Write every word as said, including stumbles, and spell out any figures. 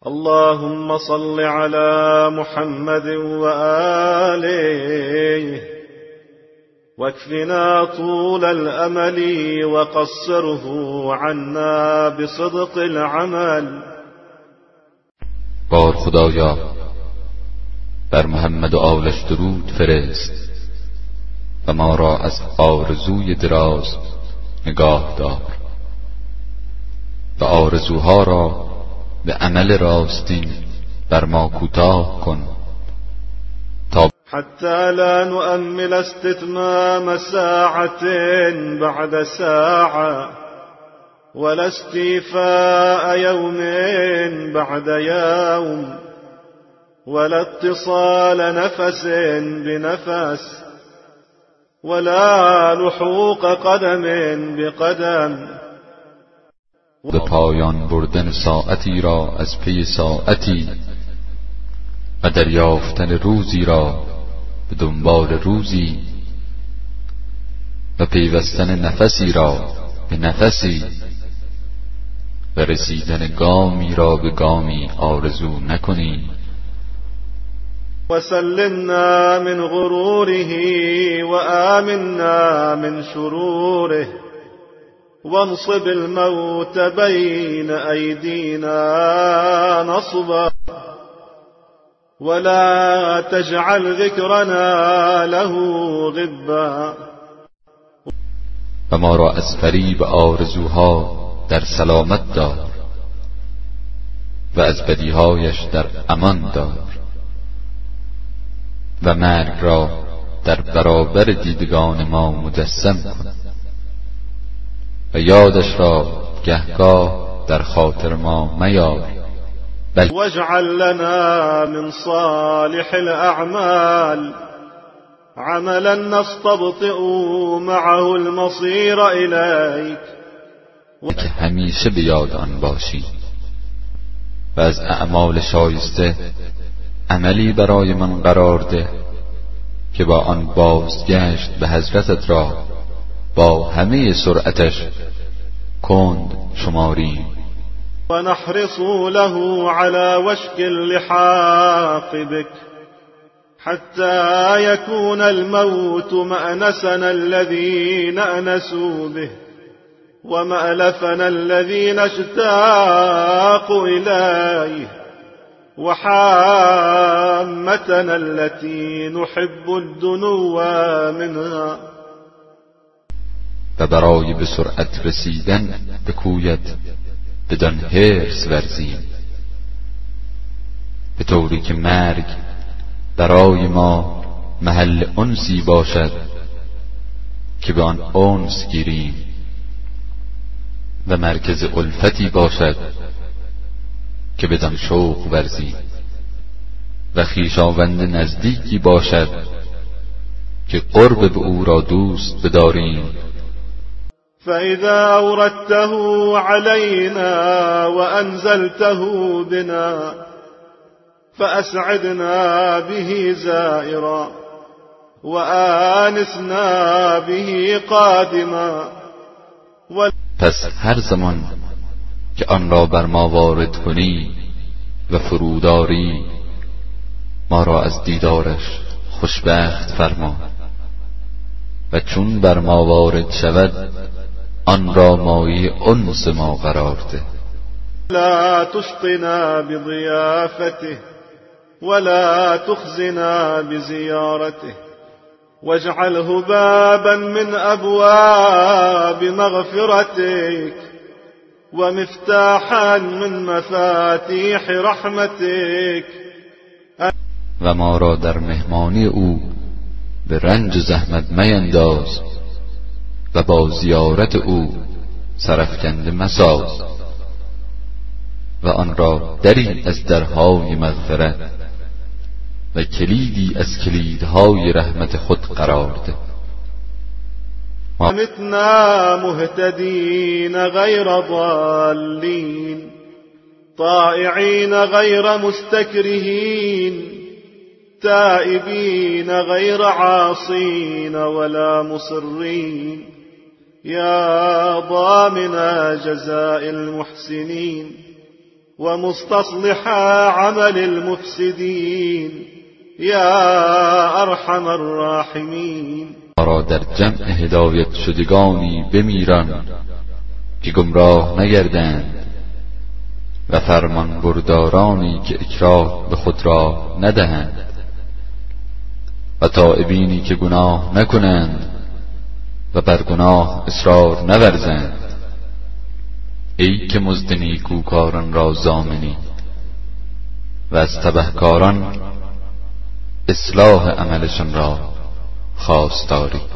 اللهم صل على محمد وآله واكفنا طول الأمل وقصره عنا بصدق العمل. بار خدایا بر محمد و آلش درود فرست و ما را از آرزوی دراز نگاه دار و آرزوها را به عمل راستی بر ما کوتاه کن تا حتى لا نؤمل استتمام ساعة بعد ساعة ولا استيفاء يوم بعد يوم ولا اتصال نفس بنفس ولا لحوق قدم بقدم. به پایان بردن ساعتی را از پی ساعتی و دریافتن روزی را به دنبال روزی و پیوستن نفسی را به نفسی و رسیدن گامی را به گامی آرزو نکنی. وسلمنا من غروره وآمنا من شروره وانصب الموت بين أيدينا نصبا ولا تجعل ذكرنا له غبا. و ما را از فریب آرزوها در سلامت دار و از بدیهایش در امان دار و مرگ را در برابر دیدگان ما مجسم کن و یادش را گهگاه در خاطر ما میار. بل واجعل لنا من صالح الأعمال عملا نستبطئ معه المصير إليك. که همیشه به یاد آن باشی و از اعمال شایسته عملی برای من قرار ده که با آن بازگشت به حضرتت را با همه سرعتش کند شماری. و نحرص له على وشك اللحاق بك حتى يكون الموت مأنسنا الذي نأنس به ومألفنا الذي نشتاق إليه وحامتنا التي نحب الدنو منها. و برای به سرعت رسیدن به کویت بدان حرص ورزیم به طوری که مرگ برای ما محل انسی باشد که به آن انس گیریم و مرکز الفتی باشد که بدان شوق ورزیم و خویشاوند نزدیکی باشد که قرب به او را دوست بداریم. فإذا أوردته علينا وأنزلته بنا فأسعدنا به زائرا وآنسنا به قادما. پس هر زمان که آن را بر ما وارد کنی و فروداری ما را از دیدارش خوشبخت فرما و چون بر ما وارد شود آن را مایه انس ما قرار ده. لا تشقنا بضيافته ولا تخزنا بزيارته واجعله بابا من أبواب مغفرتك ومفتاحا من مفاتيح رحمتك. و ما را در مهمانی او به رنج زحمت مینداز و با زیارت او سرافکنده مساز و آن را دری از درهای مغفرت و کلیدی از کلیدهای رحمت خود قرار ده. متنا مهتدین غیر ضالین طائعین غیر مستکرهین تائبین غیر عاصین ولا مصرین يا ضامن جزاء المحسنين ومستصلح عمل المفسدين یا ارحم الراحمین. را در جمع هدایت شدگانی بمیران که گمراه نگردند و فرمان بردارانی که اکراه به خود را ندهند و تائبینی که گناه نکنند و بر گناه اصرار نورزند. ای که مزد نیکوکاران را ضامنی و از تبهکاران اصلاح عملشان را خواستاری.